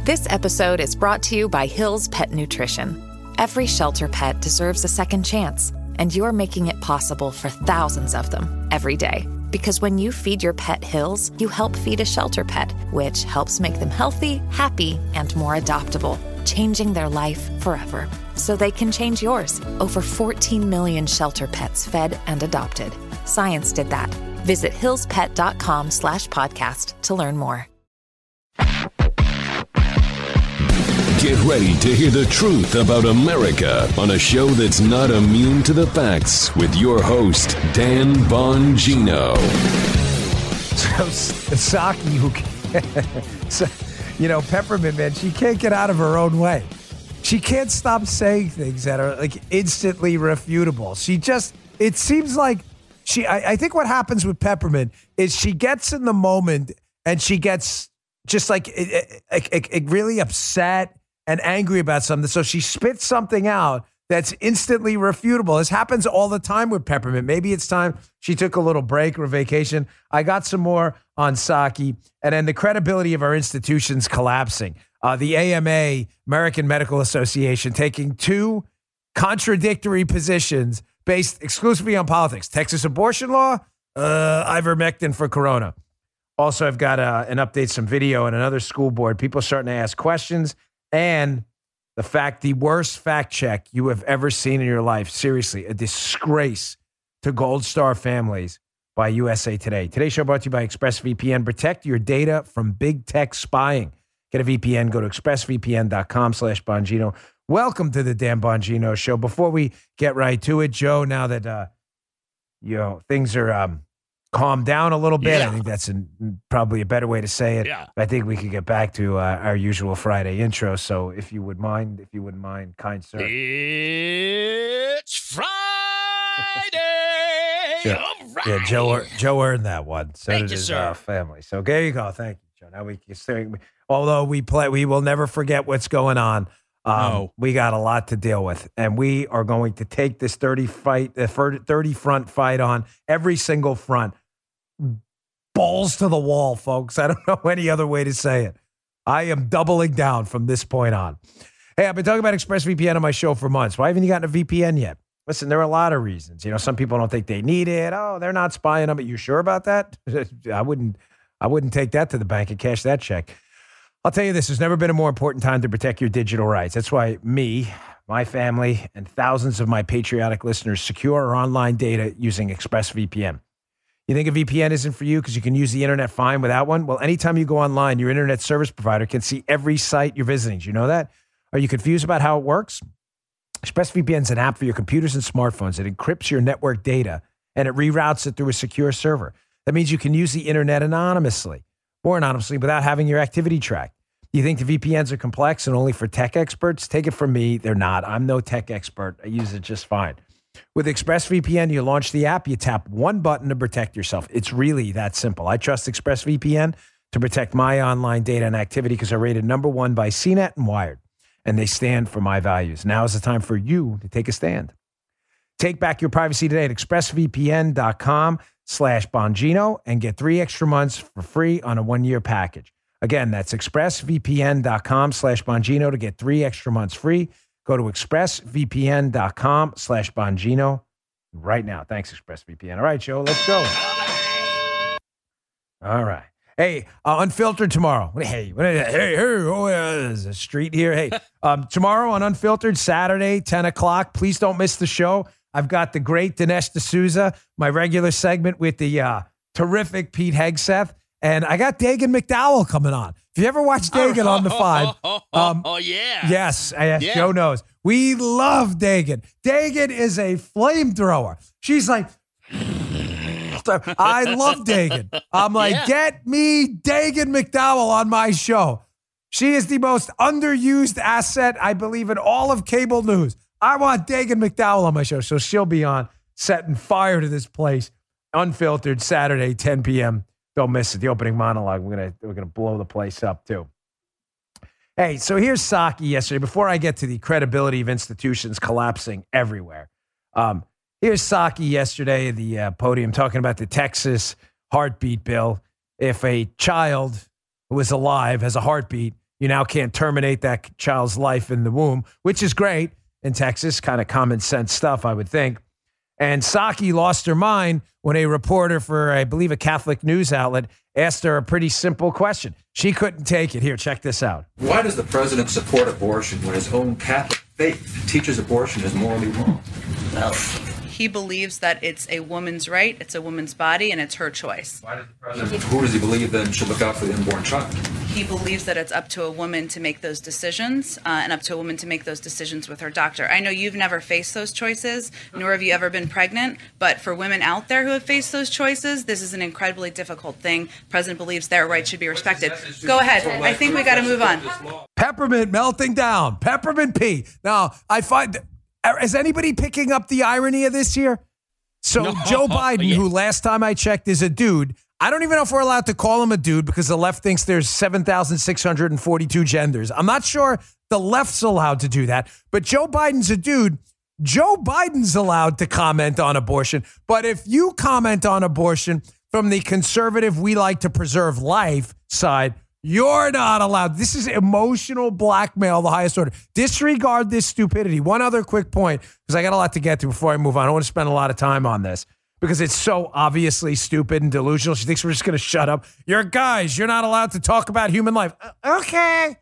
This episode is brought to you by Hill's Pet Nutrition. Every shelter pet deserves a second chance, and you're making it possible for thousands of them every day. Because when you feed your pet Hill's, you help feed a shelter pet, which helps make them healthy, happy, and more adoptable, changing their life forever. So they can change yours. Over 14 million shelter pets fed and adopted. Science did that. Visit hillspet.com/podcast to learn more. Get ready to hear the truth about America on a show that's not immune to the facts with your host, Dan Bongino. So, Saki, Peppermint, man, she can't get out of her own way. She can't stop saying things that are like instantly refutable. It seems like I think what happens with Peppermint is she gets in the moment and she gets just like really upset and angry about something. So she spits something out that's instantly refutable. This happens all the time with Peppermint. Maybe it's time she took a little break or vacation. I got some more on Saki, and then the credibility of our institutions collapsing. The AMA, American Medical Association, taking two contradictory positions based exclusively on politics. Texas abortion law, ivermectin for corona. Also, I've got an update, some video, and another school board. People starting to ask questions. And the worst fact check you have ever seen in your life. Seriously, a disgrace to Gold Star families by USA Today. Today's show brought to you by ExpressVPN. Protect your data from big tech spying. Get a VPN. Go to expressvpn.com/Bongino. Welcome to the Dan Bongino Show. Before we get right to it, Joe, now that things are calmed down a little bit, I think that's probably a better way to say it. Yeah. I think we could get back to our usual Friday intro. So if you wouldn't mind, kind sir. It's Friday. Joe, All right. Yeah, Joe earned that one. So Thank did you, his sir. family. So there you go. Thank you, Joe. Now we can say, although we will never forget what's going on. No. We got a lot to deal with, and we are going to take this 30 front fight on every single front. Balls to the wall, folks. I don't know any other way to say it. I am doubling down from this point on. Hey, I've been talking about ExpressVPN on my show for months. Why haven't you gotten a VPN yet? Listen, there are a lot of reasons. Some people don't think they need it. Oh, they're not spying on me. You sure about that? I wouldn't take that to the bank and cash that check. I'll tell you this, there's never been a more important time to protect your digital rights. That's why me, my family, and thousands of my patriotic listeners secure our online data using ExpressVPN. You think a VPN isn't for you because you can use the internet fine without one? Well, anytime you go online, your internet service provider can see every site you're visiting. Do you know that? Are you confused about how it works? ExpressVPN is an app for your computers and smartphones. It encrypts your network data, and it reroutes it through a secure server. That means you can use the internet more anonymously without having your activity tracked. You think the VPNs are complex and only for tech experts? Take it from me, they're not. I'm no tech expert. I use it just fine. With ExpressVPN, you launch the app, you tap one button to protect yourself. It's really that simple. I trust ExpressVPN to protect my online data and activity because they're rated #1 by CNET and Wired, and they stand for my values. Now is the time for you to take a stand. Take back your privacy today at expressvpn.com/Bongino and get 3 extra months for free on a 1-year package. Again, that's expressvpn.com/Bongino to get 3 extra months free. Go to expressvpn.com/Bongino right now. Thanks, ExpressVPN. All right, Joe, let's go. All right. Hey, Unfiltered tomorrow. Hey, there's a street here. Hey, tomorrow on Unfiltered, Saturday, 10 o'clock. Please don't miss the show. I've got the great Dinesh D'Souza, my regular segment with the terrific Pete Hegseth. And I got Dagan McDowell coming on. If you ever watched Dagan on the 5. Yeah. Yes, Joe knows. We love Dagan. Dagan is a flamethrower. She's like, I love Dagan. I'm like, Get me Dagan McDowell on my show. She is the most underused asset, I believe, in all of cable news. I want Dagan McDowell on my show. So she'll be on setting fire to this place. Unfiltered, Saturday, 10 p.m. Don't miss it. The opening monologue. We're gonna blow the place up too. Hey, so here's Saki yesterday. Before I get to the credibility of institutions collapsing everywhere, here's Saki yesterday at the podium talking about the Texas heartbeat bill. If a child who is alive has a heartbeat, You now can't terminate that child's life in the womb, which is great in Texas, kind of common sense stuff, I would think. And Psaki lost her mind when a reporter for, I believe, a Catholic news outlet asked her a pretty simple question. She couldn't take it. Here, check this out. Why does the president support abortion when his own Catholic faith teaches abortion is morally wrong? Well, he believes that it's a woman's right, it's a woman's body, and it's her choice. Why does the president, who does he believe then should look out for the unborn child? He believes that it's up to a woman to make those decisions, and up to a woman to make those decisions with her doctor. I know you've never faced those choices, nor have you ever been pregnant, but for women out there who have faced those choices, this is an incredibly difficult thing. The president believes their rights should be respected. Go ahead. I think we got to move on. Peppermint melting down. Peppermint pea. Now, I find... Is anybody picking up the irony of this here? So No. Joe Biden, Yeah. who last time I checked is a dude, I don't even know if we're allowed to call him a dude because the left thinks there's 7,642 genders. I'm not sure the left's allowed to do that, but Joe Biden's a dude. Joe Biden's allowed to comment on abortion. But if you comment on abortion from the conservative, we like to preserve life side, you're not allowed. This is emotional blackmail of the highest order. Disregard this stupidity. One other quick point, because I got a lot to get to before I move on. I don't want to spend a lot of time on this because it's so obviously stupid and delusional. She thinks we're just going to shut up. You're guys. You're not allowed to talk about human life. Okay.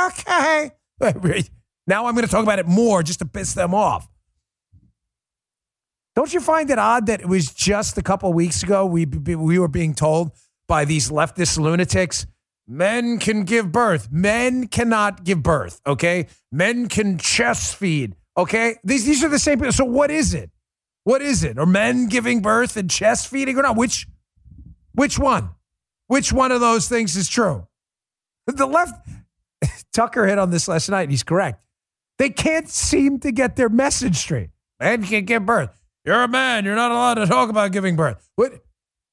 Now I'm going to talk about it more just to piss them off. Don't you find it odd that it was just a couple of weeks ago we were being told by these leftist lunatics, men can give birth. Men cannot give birth, okay? Men can chest feed, okay? These are the same people. So what is it? What is it? Are men giving birth and chest feeding or not? Which one? Which one of those things is true? The left, Tucker hit on this last night, and he's correct. They can't seem to get their message straight. Men can give birth. You're a man. You're not allowed to talk about giving birth. What?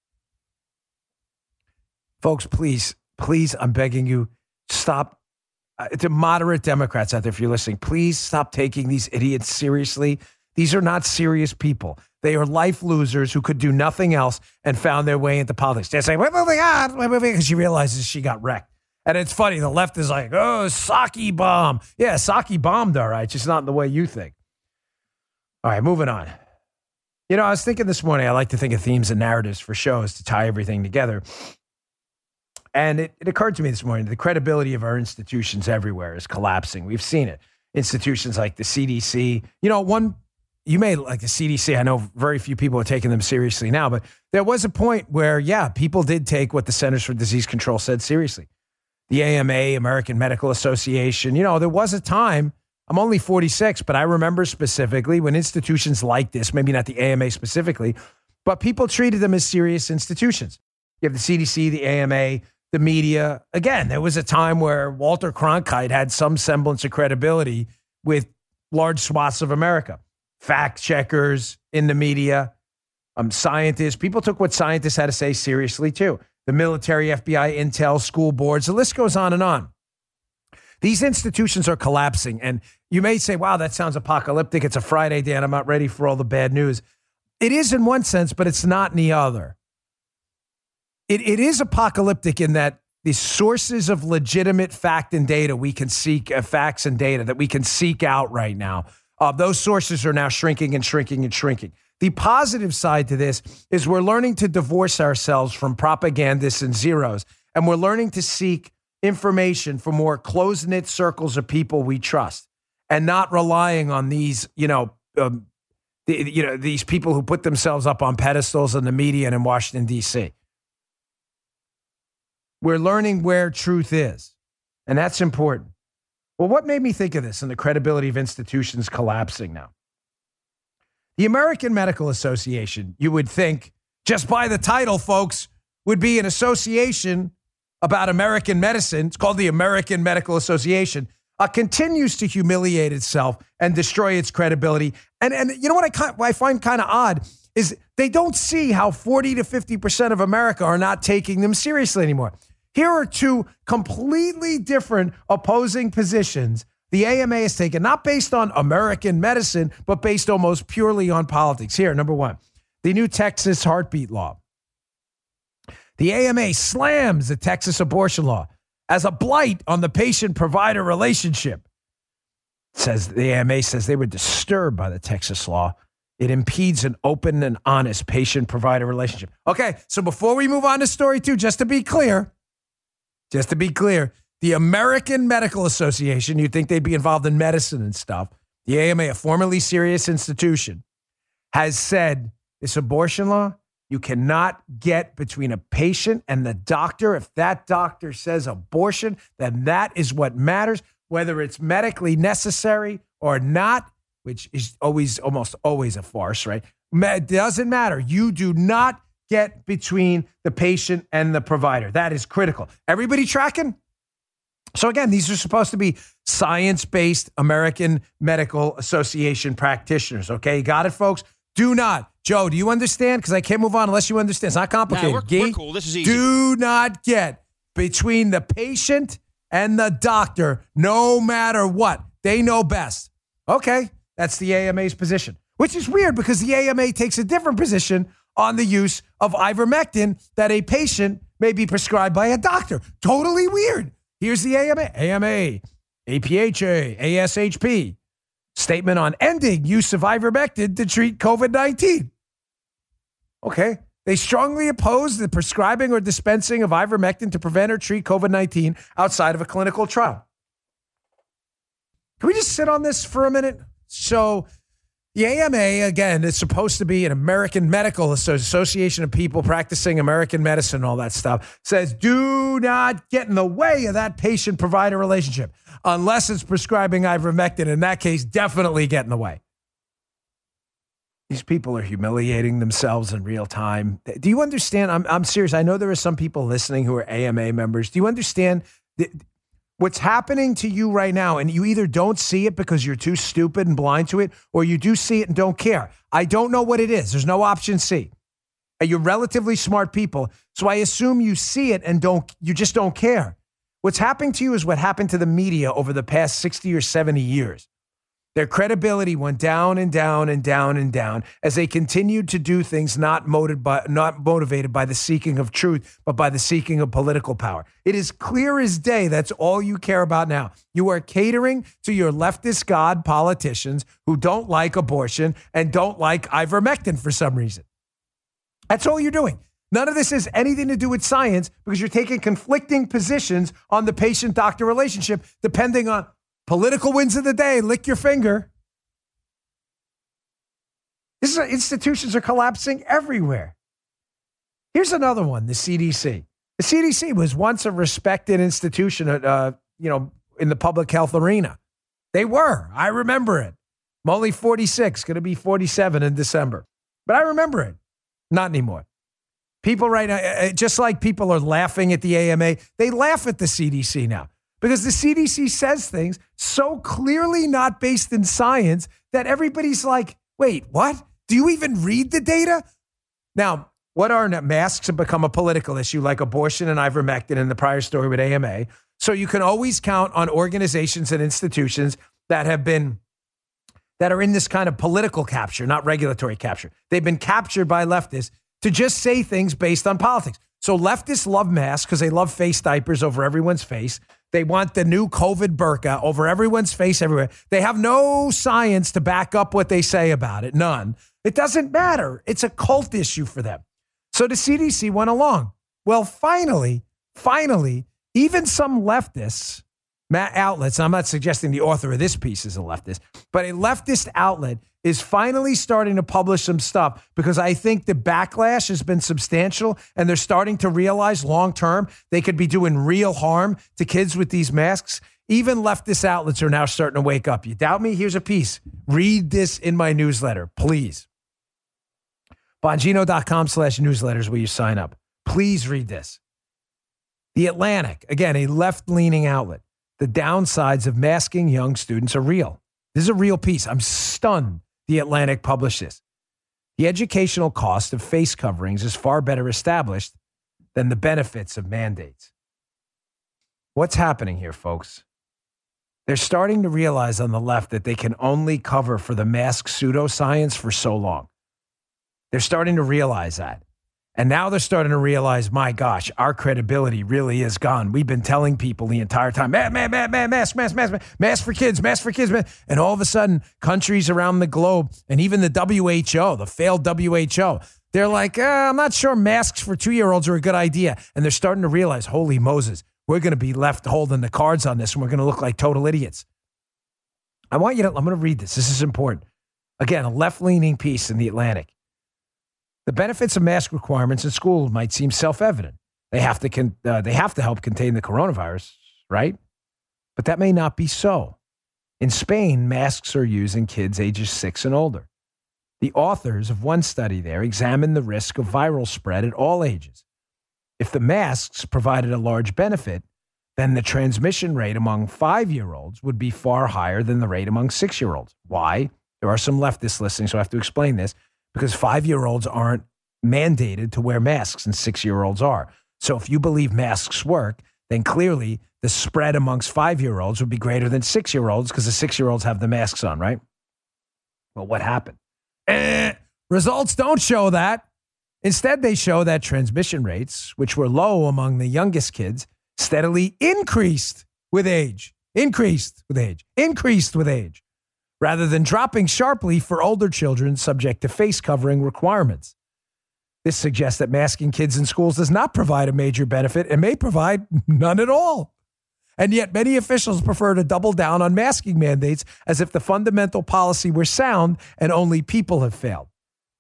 Folks, please, I'm begging you, stop. To moderate Democrats out there, if you're listening, please stop taking these idiots seriously. These are not serious people. They are life losers who could do nothing else and found their way into politics. They're saying, we're moving on, because she realizes she got wrecked. And it's funny, the left is like, oh, Psaki bomb. Yeah, Psaki bombed, all right, just not in the way you think. All right, moving on. You know, I was thinking this morning, I like to think of themes and narratives for shows to tie everything together. And it occurred to me this morning, the credibility of our institutions everywhere is collapsing. We've seen it. Institutions like the CDC, you may like the CDC. I know very few people are taking them seriously now, but there was a point where, people did take what the Centers for Disease Control said seriously. The AMA, American Medical Association, there was a time, I'm only 46, but I remember specifically when institutions like this, maybe not the AMA specifically, but people treated them as serious institutions. You have the CDC, the AMA, the media. Again, there was a time where Walter Cronkite had some semblance of credibility with large swaths of America. Fact checkers in the media, scientists. People took what scientists had to say seriously, too. The military, FBI, Intel, school boards, the list goes on and on. These institutions are collapsing. And you may say, wow, that sounds apocalyptic. It's a Friday, Dan. I'm not ready for all the bad news. It is in one sense, but it's not in the other. It is apocalyptic in that the sources of legitimate fact and data we can seek, facts and data that we can seek out right now, those sources are now shrinking and shrinking and shrinking. The positive side to this is we're learning to divorce ourselves from propagandists and zeros, and we're learning to seek information from more close-knit circles of people we trust and not relying on these, these people who put themselves up on pedestals in the media and in Washington, D.C. We're learning where truth is, and that's important. Well, what made me think of this and the credibility of institutions collapsing now? The American Medical Association, you would think, just by the title, folks, would be an association about American medicine. It's called the American Medical Association. Continues to humiliate itself and destroy its credibility. And you know what I find kind of odd is they don't see how 40 to 50% of America are not taking them seriously anymore. Here are two completely different opposing positions the AMA has taken, not based on American medicine, but based almost purely on politics. Here, number one, the new Texas heartbeat law. The AMA slams the Texas abortion law. as a blight on the patient-provider relationship. Says the AMA says they were disturbed by the Texas law. It impedes an open and honest patient-provider relationship. Okay, so before we move on to story 2, just to be clear, the American Medical Association, you'd think they'd be involved in medicine and stuff, the AMA, a formerly serious institution, has said this abortion law, you cannot get between a patient and the doctor. If that doctor says abortion, then that is what matters, whether it's medically necessary or not, which is almost always a farce, right? It doesn't matter. You do not get between the patient and the provider. That is critical. Everybody tracking? So again, these are supposed to be science-based American Medical Association practitioners, okay? You got it, folks? Do not. Joe, do you understand? Because I can't move on unless you understand. It's not complicated. Nah, we're cool. This is easy. Do not get between the patient and the doctor, no matter what. They know best. Okay, that's the AMA's position, which is weird because the AMA takes a different position on the use of ivermectin that a patient may be prescribed by a doctor. Totally weird. Here's the AMA, APHA, ASHP. Statement on ending use of ivermectin to treat COVID-19. Okay. They strongly oppose the prescribing or dispensing of ivermectin to prevent or treat COVID-19 outside of a clinical trial. Can we just sit on this for a minute? So the AMA, again, is supposed to be an American Medical Association of people practicing American medicine and all that stuff, says do not get in the way of that patient-provider relationship unless it's prescribing ivermectin. In that case, definitely get in the way. These people are humiliating themselves in real time. Do you understand? I'm serious. I know there are some people listening who are AMA members. Do you understand what's happening to you right now? And you either don't see it because you're too stupid and blind to it, or you do see it and don't care. I don't know what it is. There's no option C. And you're relatively smart people, so I assume you see it and you just don't care. What's happening to you is what happened to the media over the past 60 or 70 years. Their credibility went down and down and down and down as they continued to do things not motivated by the seeking of truth, but by the seeking of political power. It is clear as day that's all you care about now. You are catering to your leftist god politicians who don't like abortion and don't like ivermectin for some reason. That's all you're doing. None of this has anything to do with science because you're taking conflicting positions on the patient-doctor relationship depending on political wins of the day. Lick your finger. Institutions are collapsing everywhere. Here's another one, the CDC. The CDC was once a respected institution in the public health arena. They were. I remember it. I'm only 46, going to be 47 in December. But I remember it. Not anymore. People right now, just like people are laughing at the AMA, they laugh at the CDC now. Because the CDC says things so clearly not based in science that everybody's like, wait, what? Do you even read the data? Now, what are masks have become a political issue like abortion and ivermectin in the prior story with AMA. So you can always count on organizations and institutions that are in this kind of political capture, not regulatory capture. They've been captured by leftists to just say things based on politics. So leftists love masks because they love face diapers over everyone's face. They want the new COVID burqa over everyone's face everywhere. They have no science to back up what they say about it. None. It doesn't matter. It's a cult issue for them. So the CDC went along. Well, finally, even some leftists, outlets, I'm not suggesting the author of this piece is a leftist, but a leftist outlet is finally starting to publish some stuff because I think the backlash has been substantial and they're starting to realize long-term they could be doing real harm to kids with these masks. Even leftist outlets are now starting to wake up. You doubt me? Here's a piece. Read this in my newsletter, please. Bongino.com/newsletters where you sign up. Please read this. The Atlantic, again, a left-leaning outlet. The downsides of masking young students are real. This is a real piece. I'm stunned The Atlantic published this. The educational cost of face coverings is far better established than the benefits of mandates. What's happening here, folks? They're starting to realize on the left that they can only cover for the mask pseudoscience for so long. They're starting to realize that. And now they're starting to realize, my gosh, our credibility really is gone. We've been telling people the entire time, mask for kids. And all of a sudden, countries around the globe, and even the WHO, the failed WHO, they're like, I'm not sure masks for 2-year-olds are a good idea. And they're starting to realize, holy Moses, we're going to be left holding the cards on this, and we're going to look like total idiots. I'm going to read this. This is important. Again, a left-leaning piece in The Atlantic. The benefits of mask requirements in school might seem self-evident. They have to help contain the coronavirus, right? But that may not be so. In Spain, masks are used in kids ages 6 and older. The authors of one study there examined the risk of viral spread at all ages. If the masks provided a large benefit, then the transmission rate among 5-year-olds would be far higher than the rate among 6-year-olds. Why? There are some leftists listening, so I have to explain this. Because 5-year-olds aren't mandated to wear masks and 6-year-olds are. So if you believe masks work, then clearly the spread amongst 5-year-olds would be greater than 6-year-olds because the 6-year-olds have the masks on, right? Well, what happened? Results don't show that. Instead, they show that transmission rates, which were low among the youngest kids, steadily increased with age. Rather than dropping sharply for older children subject to face covering requirements. This suggests that masking kids in schools does not provide a major benefit and may provide none at all. And yet many officials prefer to double down on masking mandates as if the fundamental policy were sound and only people have failed.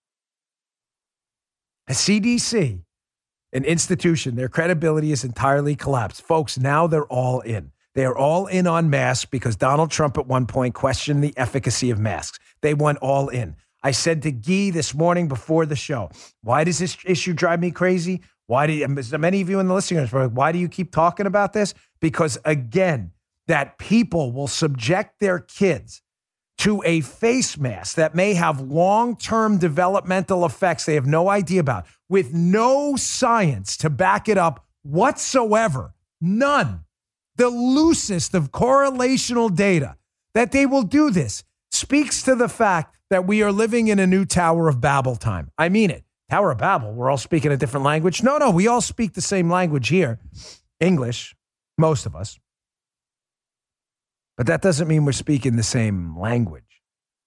A CDC, an institution, their credibility is entirely collapsed. Folks, now they're all in. They are all in on masks because Donald Trump at one point questioned the efficacy of masks. They went all in. I said to Guy this morning before the show, why does this issue drive me crazy? Many of you in the listeners, why do you keep talking about this? Because again, that people will subject their kids to a face mask that may have long-term developmental effects they have no idea about, with no science to back it up whatsoever. None. The loosest of correlational data that they will do this speaks to the fact that we are living in a new Tower of Babel time. I mean it. Tower of Babel, we're all speaking a different language. No, we all speak the same language here. English, most of us. But that doesn't mean we're speaking the same language.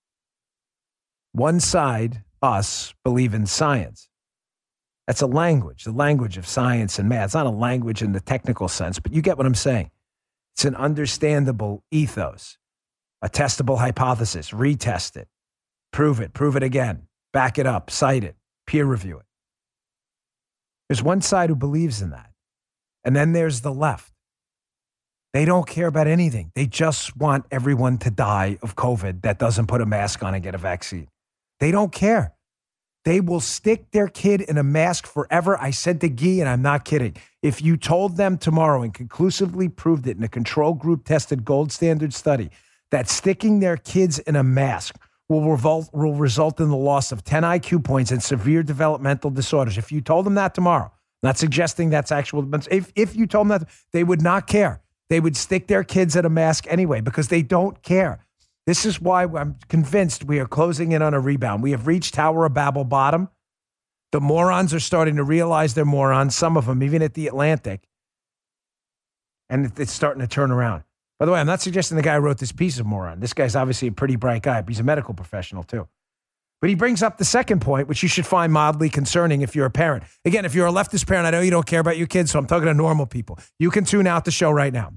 One side, us, believe in science. That's a language, the language of science and math. It's not a language in the technical sense, but you get what I'm saying. It's an understandable ethos, a testable hypothesis, retest it, prove it again, back it up, cite it, peer review it. There's one side who believes in that. And then there's the left. They don't care about anything. They just want everyone to die of COVID that doesn't put a mask on and get a vaccine. They don't care. They will stick their kid in a mask forever. I said to Guy, and I'm not kidding, if you told them tomorrow and conclusively proved it in a control group tested gold standard study that sticking their kids in a mask will result in the loss of 10 IQ points and severe developmental disorders. If you told them that tomorrow, not suggesting that's actual, but if you told them that, they would not care. They would stick their kids in a mask anyway because they don't care. This is why I'm convinced we are closing in on a rebound. We have reached Tower of Babel bottom. The morons are starting to realize they're morons, some of them, even at The Atlantic. And it's starting to turn around. By the way, I'm not suggesting the guy who wrote this piece is a moron. This guy's obviously a pretty bright guy, but he's a medical professional too. But he brings up the second point, which you should find mildly concerning if you're a parent. Again, if you're a leftist parent, I know you don't care about your kids, so I'm talking to normal people. You can tune out the show right now.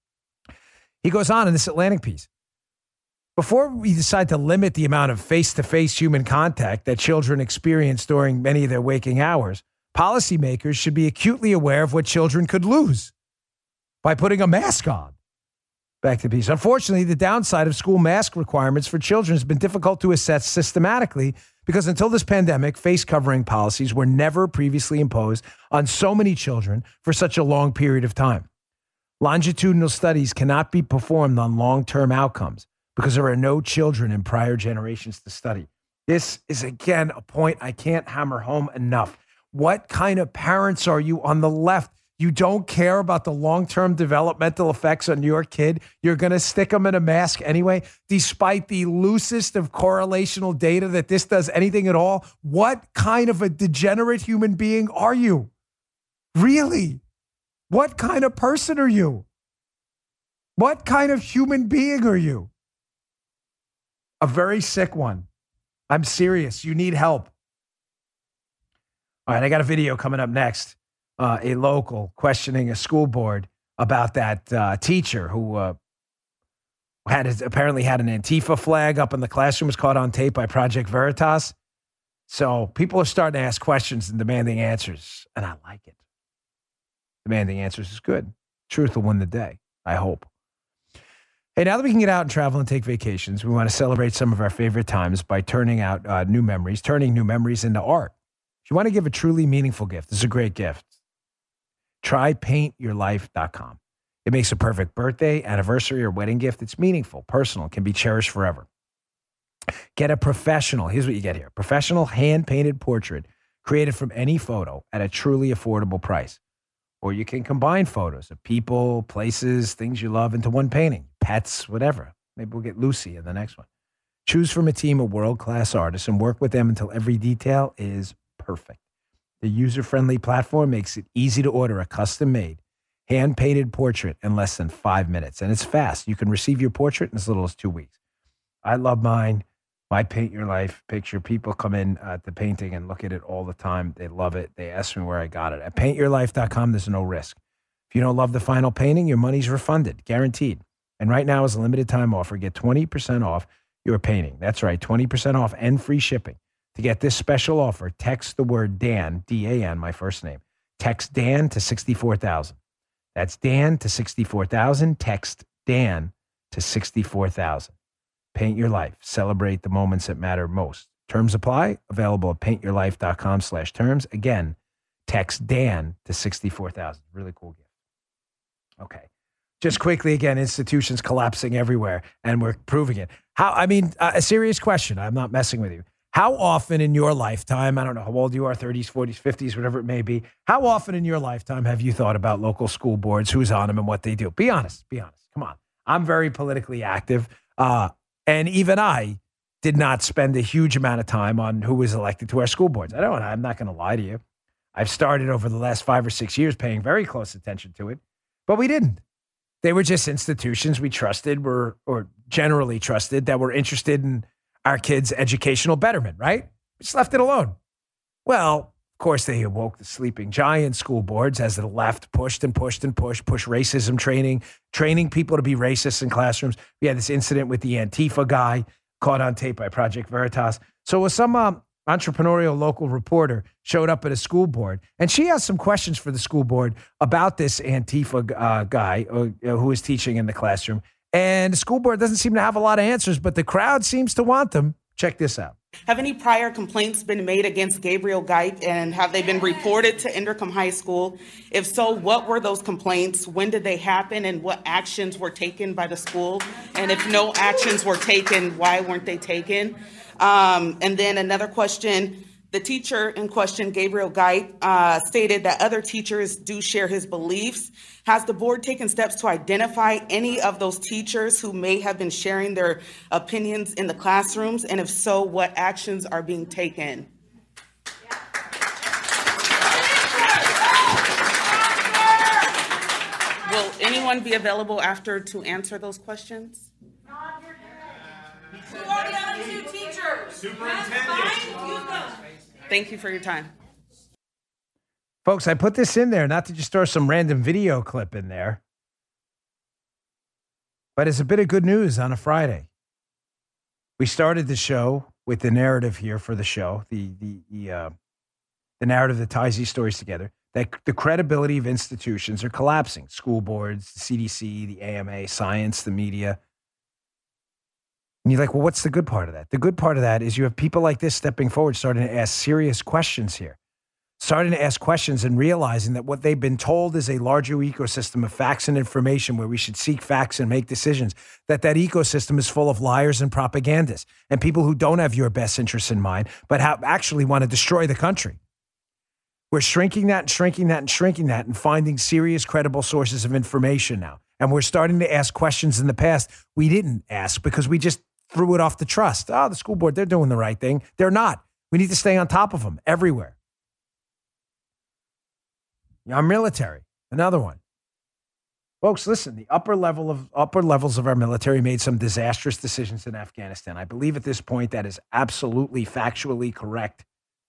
He goes on in this Atlantic piece. Before we decide to limit the amount of face-to-face human contact that children experience during many of their waking hours, policymakers should be acutely aware of what children could lose by putting a mask on. Back to the piece. Unfortunately, the downside of school mask requirements for children has been difficult to assess systematically because until this pandemic, face covering policies were never previously imposed on so many children for such a long period of time. Longitudinal studies cannot be performed on long-term outcomes because there are no children in prior generations to study. This is, again, a point I can't hammer home enough. What kind of parents are you on the left? You don't care about the long-term developmental effects on your kid. You're going to stick them in a mask anyway, despite the loosest of correlational data that this does anything at all. What kind of a degenerate human being are you? Really? What kind of person are you? What kind of human being are you? A very sick one. I'm serious. You need help. All right, I got a video coming up next. A local questioning a school board about that teacher who apparently had an Antifa flag up in the classroom, was caught on tape by Project Veritas. So people are starting to ask questions and demanding answers, and I like it. Demanding answers is good. Truth will win the day, I hope. Hey, now that we can get out and travel and take vacations, we want to celebrate some of our favorite times by turning new memories into art. If you want to give a truly meaningful gift, this is a great gift. Try paintyourlife.com. It makes a perfect birthday, anniversary, or wedding gift. It's meaningful, personal, can be cherished forever. Get a professional, here's what you get here, professional hand-painted portrait created from any photo at a truly affordable price. Or you can combine photos of people, places, things you love into one painting, pets, whatever. Maybe we'll get Lucy in the next one. Choose from a team of world-class artists and work with them until every detail is perfect. The user-friendly platform makes it easy to order a custom-made, hand-painted portrait in less than 5 minutes. And it's fast. You can receive your portrait in as little as 2 weeks. I love mine. My Paint Your Life picture. People come in at the painting and look at it all the time. They love it. They ask me where I got it. At paintyourlife.com, there's no risk. If you don't love the final painting, your money's refunded, guaranteed. And right now is a limited time offer. Get 20% off your painting. That's right, 20% off and free shipping. To get this special offer, text the word Dan, D-A-N, my first name. Text Dan to 64,000. That's Dan to 64,000. Text Dan to 64,000. Paint Your Life. Celebrate the moments that matter most. Terms apply. Available at paintyourlife.com/terms. Again, text Dan to 64,000. Really cool gift. Okay. Just quickly again, institutions collapsing everywhere, and we're proving it. A serious question. I'm not messing with you. How often in your lifetime, I don't know how old you are, 30s, 40s, 50s, whatever it may be, how often in your lifetime have you thought about local school boards, who's on them and what they do? Be honest. Be honest. Come on. I'm very politically active. And even I did not spend a huge amount of time on who was elected to our school boards. I'm not going to lie to you. I've started over the last 5 or 6 years paying very close attention to it, but we didn't. They were just institutions we trusted or generally trusted that were interested in our kids' educational betterment, right? We just left it alone. Well, of course, they awoke the sleeping giant school boards as the left pushed racism training people to be racist in classrooms. We had this incident with the Antifa guy caught on tape by Project Veritas. So some entrepreneurial local reporter showed up at a school board, and she asked some questions for the school board about this Antifa guy who was teaching in the classroom. And the school board doesn't seem to have a lot of answers, but the crowd seems to want them. Check this out. Have any prior complaints been made against Gabriel Geit, and have they been reported to Inderkum High School? If so, what were those complaints? When did they happen, and what actions were taken by the school? And if no actions were taken, why weren't they taken? And then another question. The teacher in question, Gabriel Geit, stated that other teachers do share his beliefs. Has the board taken steps to identify any of those teachers who may have been sharing their opinions in the classrooms? And if so, what actions are being taken? Will anyone be available after to answer those questions? Who are the other two teachers? Superintendent. Thank you for your time. Folks, I put this in there not to just throw some random video clip in there, but it's a bit of good news on a Friday. We started the show with the narrative here for the show, the narrative that ties these stories together, that the credibility of institutions are collapsing. School boards, the CDC, the AMA, science, the media. And you're like, well, what's the good part of that? The good part of that is you have people like this stepping forward, starting to ask serious questions here. Starting to ask questions and realizing that what they've been told is a larger ecosystem of facts and information where we should seek facts and make decisions, that ecosystem is full of liars and propagandists and people who don't have your best interests in mind, but actually want to destroy the country. We're shrinking that and shrinking that and shrinking that and finding serious, credible sources of information now. And we're starting to ask questions in the past we didn't ask because we just threw it off the trust. Oh, the school board, they're doing the right thing. They're not. We need to stay on top of them everywhere. Our military, another one. Folks, listen, the upper levels of our military made some disastrous decisions in Afghanistan. I believe at this point that is absolutely factually correct.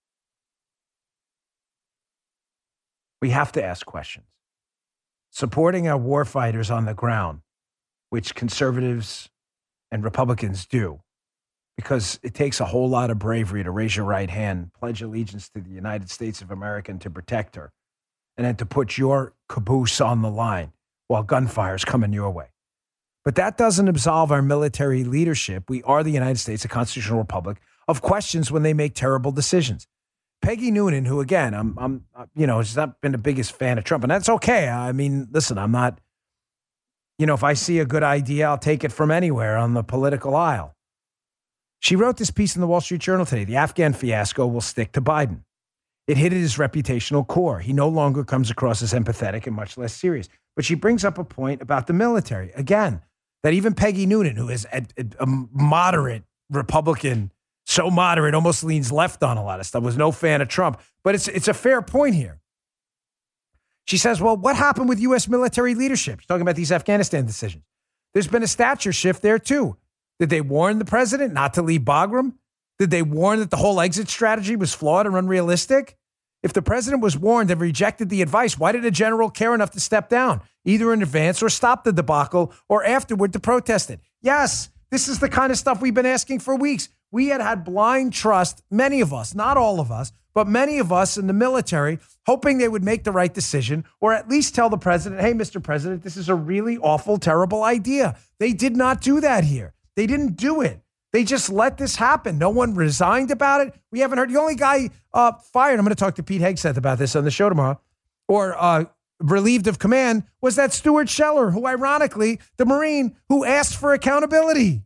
We have to ask questions. Supporting our war fighters on the ground, which conservatives and Republicans do, because it takes a whole lot of bravery to raise your right hand, pledge allegiance to the United States of America and to protect her, and then to put your caboose on the line while gunfire's coming your way. But that doesn't absolve our military leadership. We are the United States, a constitutional republic, of questions when they make terrible decisions. Peggy Noonan, who again, I'm has not been the biggest fan of Trump, and that's okay. I mean, listen, I'm not, if I see a good idea, I'll take it from anywhere on the political aisle. She wrote this piece in the Wall Street Journal today. The Afghan fiasco will stick to Biden. It hit at his reputational core. He no longer comes across as empathetic and much less serious. But she brings up a point about the military. Again, that even Peggy Noonan, who is a moderate Republican, so moderate, almost leans left on a lot of stuff, was no fan of Trump. But it's a fair point here. She says, well, what happened with U.S. military leadership? She's talking about these Afghanistan decisions. There's been a stature shift there, too. Did they warn the president not to leave Bagram? Did they warn that the whole exit strategy was flawed and unrealistic? If the president was warned and rejected the advice, why did a general care enough to step down, either in advance or stop the debacle or afterward to protest it? Yes, this is the kind of stuff we've been asking for weeks. We had blind trust, many of us, not all of us, but many of us in the military, hoping they would make the right decision or at least tell the president, hey, Mr. President, this is a really awful, terrible idea. They did not do that here. They didn't do it. They just let this happen. No one resigned about it. We haven't heard. The only guy fired, I'm going to talk to Pete Hegseth about this on the show tomorrow, or relieved of command, was that Stuart Scheller, who ironically, the Marine who asked for accountability.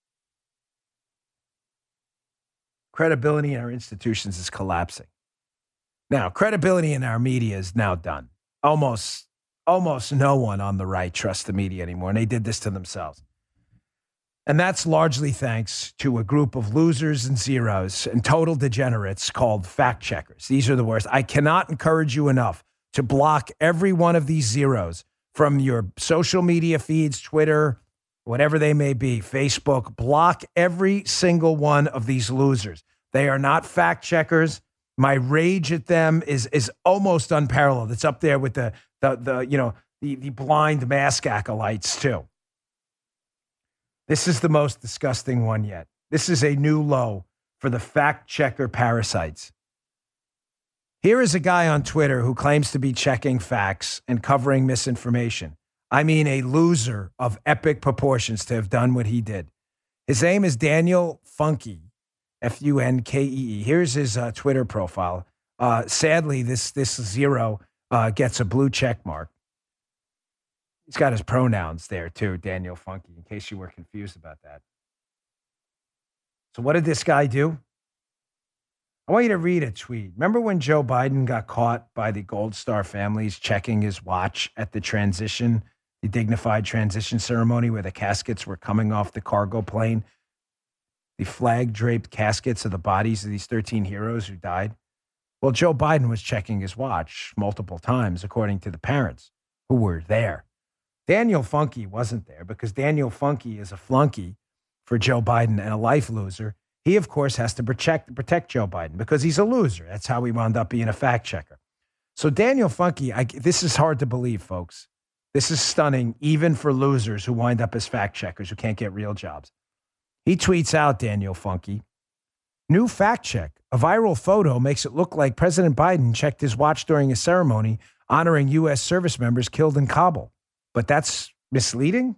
Credibility in our institutions is collapsing. Now, credibility in our media is now done. Almost no one on the right trusts the media anymore, and they did this to themselves. And that's largely thanks to a group of losers and zeros and total degenerates called fact checkers. These are the worst. I cannot encourage you enough to block every one of these zeros from your social media feeds, Twitter, whatever they may be, Facebook. Block every single one of these losers. They are not fact checkers. My rage at them is almost unparalleled. It's up there with the blind mask acolytes too. This is the most disgusting one yet. This is a new low for the fact checker parasites. Here is a guy on Twitter who claims to be checking facts and covering misinformation. I mean, a loser of epic proportions to have done what he did. His name is Daniel Funke, F-U-N-K-E-E. Here's his Twitter profile. Sadly, this zero gets a blue check mark. He's got his pronouns there, too, Daniel Funke, in case you were confused about that. So what did this guy do? I want you to read a tweet. Remember when Joe Biden got caught by the Gold Star families checking his watch at the dignified transition ceremony where the caskets were coming off the cargo plane? The flag-draped caskets of the bodies of these 13 heroes who died? Well, Joe Biden was checking his watch multiple times, according to the parents who were there. Daniel Funke wasn't there because Daniel Funke is a flunky for Joe Biden and a life loser. He, of course, has to protect Joe Biden because he's a loser. That's how he wound up being a fact checker. So Daniel Funke, this is hard to believe, folks. This is stunning, even for losers who wind up as fact checkers who can't get real jobs. He tweets out, Daniel Funke, new fact check. A viral photo makes it look like President Biden checked his watch during a ceremony honoring U.S. service members killed in Kabul. But that's misleading?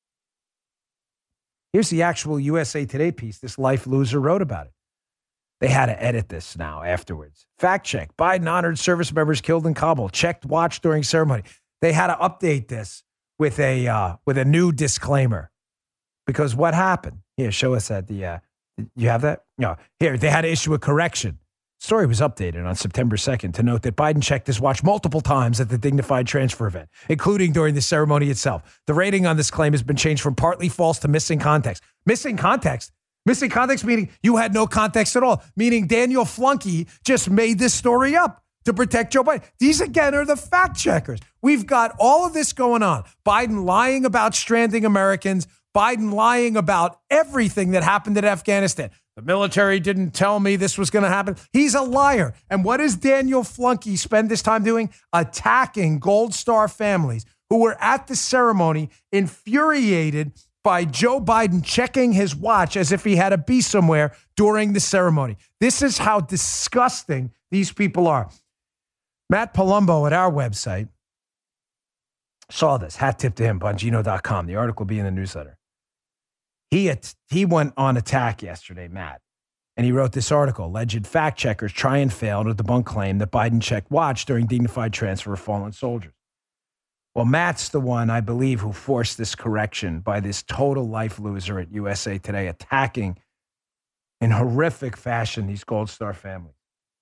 Here's the actual USA Today piece this life loser wrote about it. They had to edit this now afterwards. Fact check. Biden honored service members killed in Kabul. Checked watch during ceremony. They had to update this with a new disclaimer. Because what happened? Here, show us that. You have that? No. Here, they had to issue a correction. Story was updated on September 2nd to note that Biden checked his watch multiple times at the dignified transfer event, including during the ceremony itself. The rating on this claim has been changed from partly false to missing context. Missing context? Missing context meaning you had no context at all, meaning Daniel Flunky just made this story up to protect Joe Biden. These, again, are the fact checkers. We've got all of this going on. Biden lying about stranding Americans, Biden lying about everything that happened in Afghanistan. The military didn't tell me this was going to happen. He's a liar. And what does Daniel Flunky spend this time doing? Attacking Gold Star families who were at the ceremony, infuriated by Joe Biden checking his watch as if he had to be somewhere during the ceremony. This is how disgusting these people are. Matt Palumbo at our website saw this. Hat tip to him, Bongino.com. The article will be in the newsletter. He went on attack yesterday, Matt, and he wrote this article. Alleged fact checkers try and fail to debunk claim that Biden checked watch during dignified transfer of fallen soldiers. Well, Matt's the one, I believe, who forced this correction by this total life loser at USA Today, attacking in horrific fashion these Gold Star families.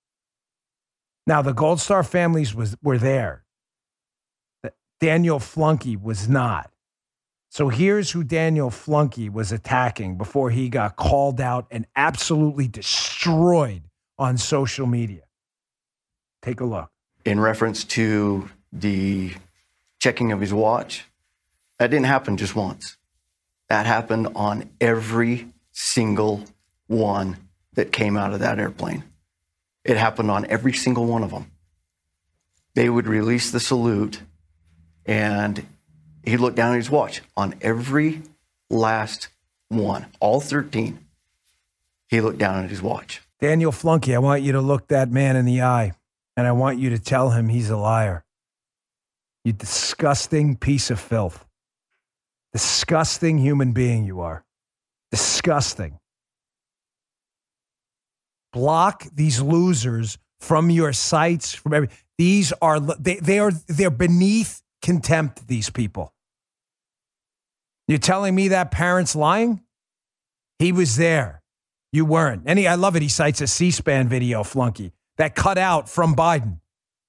Now, the Gold Star families were there. Daniel Flunky was not. So here's who Daniel Flunky was attacking before he got called out and absolutely destroyed on social media. Take a look. In reference to the checking of his watch, that didn't happen just once. That happened on every single one that came out of that airplane. It happened on every single one of them. They would release the salute, and he looked down at his watch on every last one, all 13. He looked down at his watch. Daniel Flunky, I want you to look that man in the eye, and I want you to tell him he's a liar. You disgusting piece of filth. Disgusting human being you are. Disgusting. Block these losers from your sites, from every. These are they're beneath contempt, these people. You're telling me that parent's lying? He was there. You weren't. And I love it. He cites a C-SPAN video, Flunky, that cut out from Biden.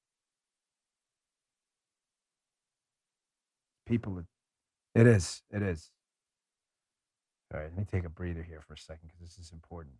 People, it is. All right, let me take a breather here for a second because this is important.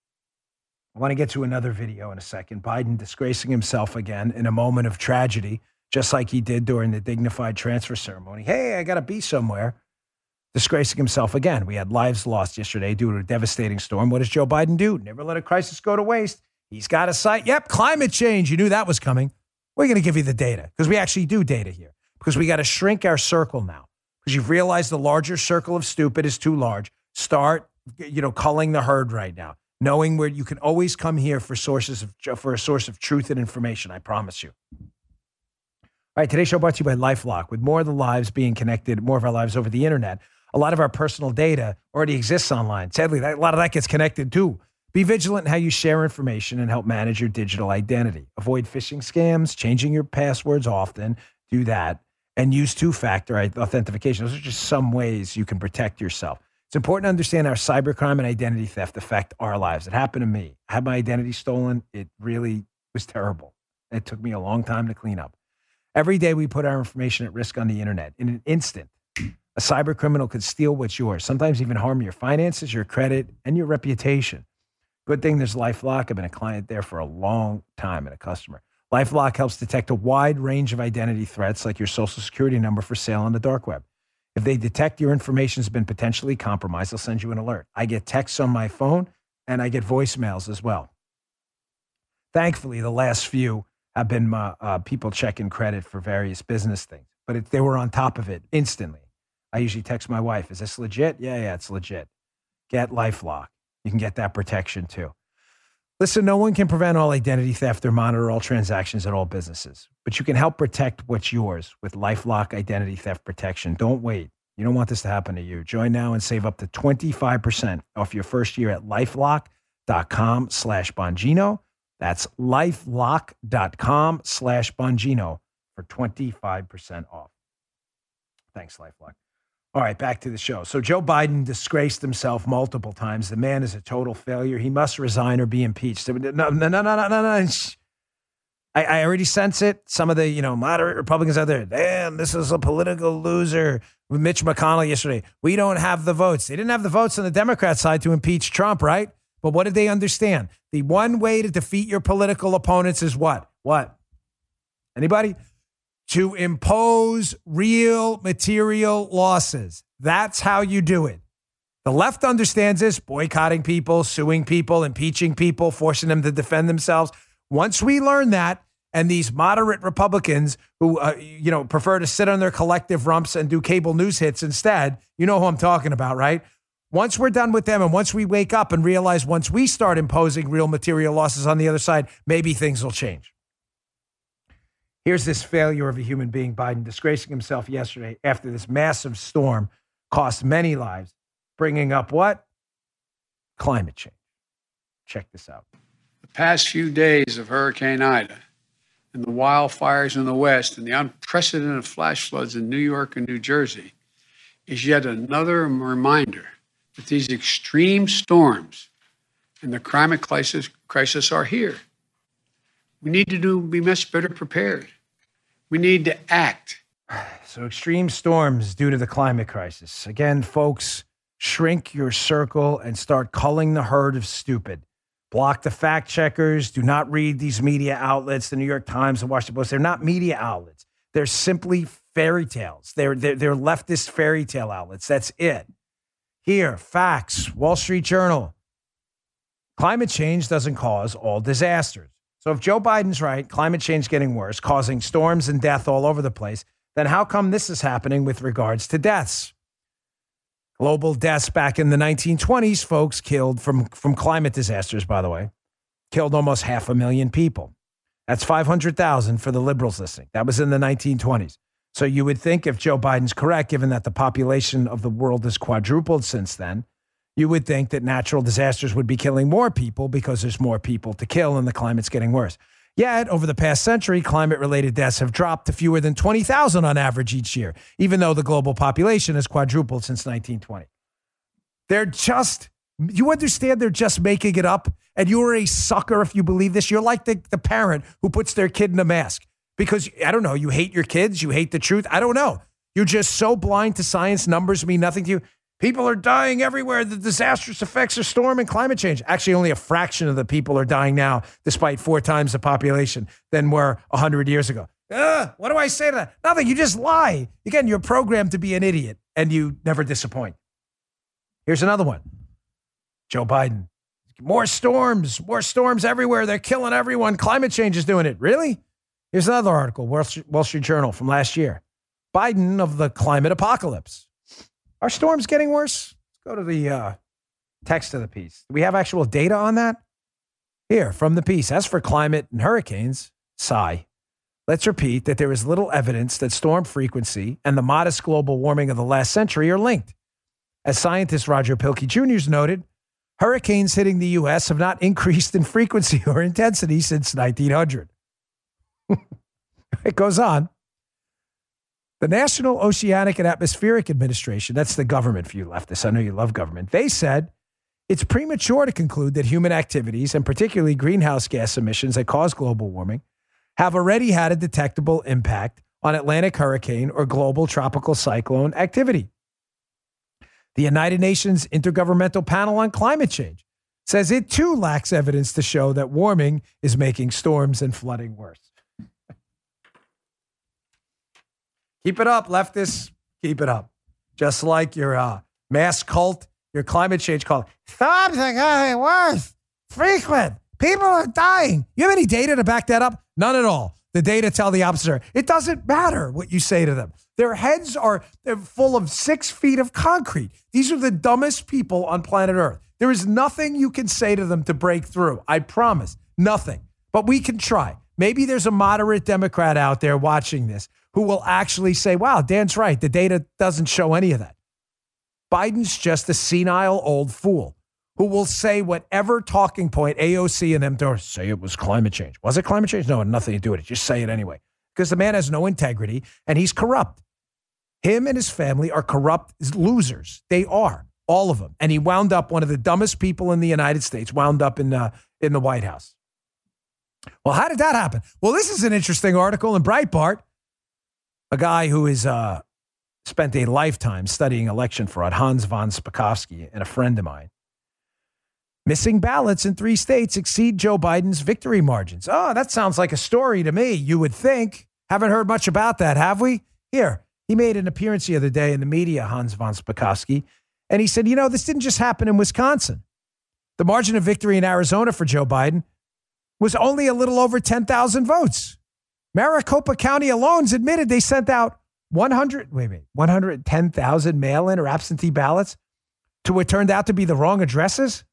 I want to get to another video in a second. Biden disgracing himself again in a moment of tragedy, just like he did during the dignified transfer ceremony. Hey, I got to be somewhere. Disgracing himself again. We had lives lost yesterday due to a devastating storm. What does Joe Biden do? Never let a crisis go to waste. He's got a site. Yep, climate change. You knew that was coming. We're going to give you the data because we actually do data here because we got to shrink our circle now because you've realized the larger circle of stupid is too large. Start, culling the herd right now. Knowing where you can always come here for a source of truth and information. I promise you. All right, today's show brought to you by LifeLock. With more of the lives being connected, more of our lives over the internet, a lot of our personal data already exists online. Sadly, a lot of that gets connected too. Be vigilant in how you share information and help manage your digital identity. Avoid phishing scams, changing your passwords often. Do that. And use two-factor authentication. Those are just some ways you can protect yourself. It's important to understand how cybercrime and identity theft affect our lives. It happened to me. I had my identity stolen. It really was terrible. It took me a long time to clean up. Every day we put our information at risk on the internet. In an instant, a cyber criminal could steal what's yours, sometimes even harm your finances, your credit, and your reputation. Good thing there's LifeLock. I've been a client there for a long time and a customer. LifeLock helps detect a wide range of identity threats like your social security number for sale on the dark web. If they detect your information has been potentially compromised, they'll send you an alert. I get texts on my phone and I get voicemails as well. Thankfully, the last few have been people checking credit for various business things, but they were on top of it instantly. I usually text my wife, is this legit? Yeah, it's legit. Get LifeLock. You can get that protection too. Listen, no one can prevent all identity theft or monitor all transactions at all businesses, but you can help protect what's yours with LifeLock Identity Theft Protection. Don't wait. You don't want this to happen to you. Join now and save up to 25% off your first year at LifeLock.com/Bongino. That's LifeLock.com/Bongino for 25% off. Thanks, LifeLock. All right, back to the show. So Joe Biden disgraced himself multiple times. The man is a total failure. He must resign or be impeached. No. I already sense it. Some of the, moderate Republicans out there, damn, this is a political loser. With Mitch McConnell yesterday, we don't have the votes. They didn't have the votes on the Democrat side to impeach Trump, right? But what did they understand? The one way to defeat your political opponents is what? What? Anybody? To impose real material losses. That's how you do it. The left understands this, boycotting people, suing people, impeaching people, forcing them to defend themselves. Once we learn that, and these moderate Republicans who, prefer to sit on their collective rumps and do cable news hits instead, you know who I'm talking about, right? Once we're done with them and once we wake up and realize once we start imposing real material losses on the other side, maybe things will change. Here's this failure of a human being, Biden, disgracing himself yesterday after this massive storm cost many lives, bringing up what? Climate change. Check this out. The past few days of Hurricane Ida and the wildfires in the West and the unprecedented flash floods in New York and New Jersey is yet another reminder that these extreme storms and the climate crisis are here. We need to be much better prepared. We need to act. So extreme storms due to the climate crisis. Again, folks, shrink your circle and start culling the herd of stupid. Block the fact checkers. Do not read these media outlets, the New York Times, the Washington Post. They're not media outlets. They're simply fairy tales. They're leftist fairy tale outlets. That's it. Here, facts, Wall Street Journal. Climate change doesn't cause all disasters. So if Joe Biden's right, climate change getting worse, causing storms and death all over the place, then how come this is happening with regards to deaths? Global deaths back in the 1920s, folks, killed from climate disasters, by the way, killed almost 500,000 people. That's 500,000 for the liberals listening. That was in the 1920s. So you would think if Joe Biden's correct, given that the population of the world has quadrupled since then, you would think that natural disasters would be killing more people because there's more people to kill and the climate's getting worse. Yet, over the past century, climate-related deaths have dropped to fewer than 20,000 on average each year, even though the global population has quadrupled since 1920. You understand they're just making it up? And you're a sucker if you believe this. You're like the parent who puts their kid in a mask because, I don't know, you hate your kids, you hate the truth. I don't know. You're just so blind to science. Numbers mean nothing to you. People are dying everywhere. The disastrous effects of storm and climate change. Actually, only a fraction of the people are dying now, despite 4 times the population than were 100 years ago. What do I say to that? Nothing. You just lie. Again, you're programmed to be an idiot, and you never disappoint. Here's another one. Joe Biden. More storms everywhere. They're killing everyone. Climate change is doing it. Really? Here's another article, Wall Street Journal from last year. Biden of the climate apocalypse. Are storms getting worse? Let's go to the text of the piece. Do we have actual data on that? Here, from the piece. As for climate and hurricanes, sigh. Let's repeat that there is little evidence that storm frequency and the modest global warming of the last century are linked. As scientist Roger Pielke Jr. noted, hurricanes hitting the U.S. have not increased in frequency or intensity since 1900. It goes on. The National Oceanic and Atmospheric Administration, that's the government for you leftists, I know you love government, they said it's premature to conclude that human activities, and particularly greenhouse gas emissions that cause global warming, have already had a detectable impact on Atlantic hurricane or global tropical cyclone activity. The United Nations Intergovernmental Panel on Climate Change says it too lacks evidence to show that warming is making storms and flooding worse. Keep it up, leftists. Keep it up. Just like your mass cult, your climate change cult. Storms are getting worse. Frequent. People are dying. You have any data to back that up? None at all. The data tell the opposite. It doesn't matter what you say to them. Their heads they're full of 6 feet of concrete. These are the dumbest people on planet Earth. There is nothing you can say to them to break through. I promise. Nothing. But we can try. Maybe there's a moderate Democrat out there watching this who will actually say, wow, Dan's right. The data doesn't show any of that. Biden's just a senile old fool who will say whatever talking point AOC and them do, say it was climate change. Was it climate change? No, it had nothing to do with it. Just say it anyway. Because the man has no integrity and he's corrupt. Him and his family are corrupt losers. They are, all of them. And he wound up, one of the dumbest people in the United States, wound up in the White House. Well, how did that happen? Well, this is an interesting article in Breitbart. A guy who is spent a lifetime studying election fraud, Hans von Spakovsky, and a friend of mine. Missing ballots in 3 states exceed Joe Biden's victory margins. Oh, that sounds like a story to me, you would think. Haven't heard much about that, have we? Here, he made an appearance the other day in the media, Hans von Spakovsky, and he said, this didn't just happen in Wisconsin. The margin of victory in Arizona for Joe Biden was only a little over 10,000 votes. Maricopa County alone's admitted they sent out 110,000 mail-in or absentee ballots to what turned out to be the wrong addresses.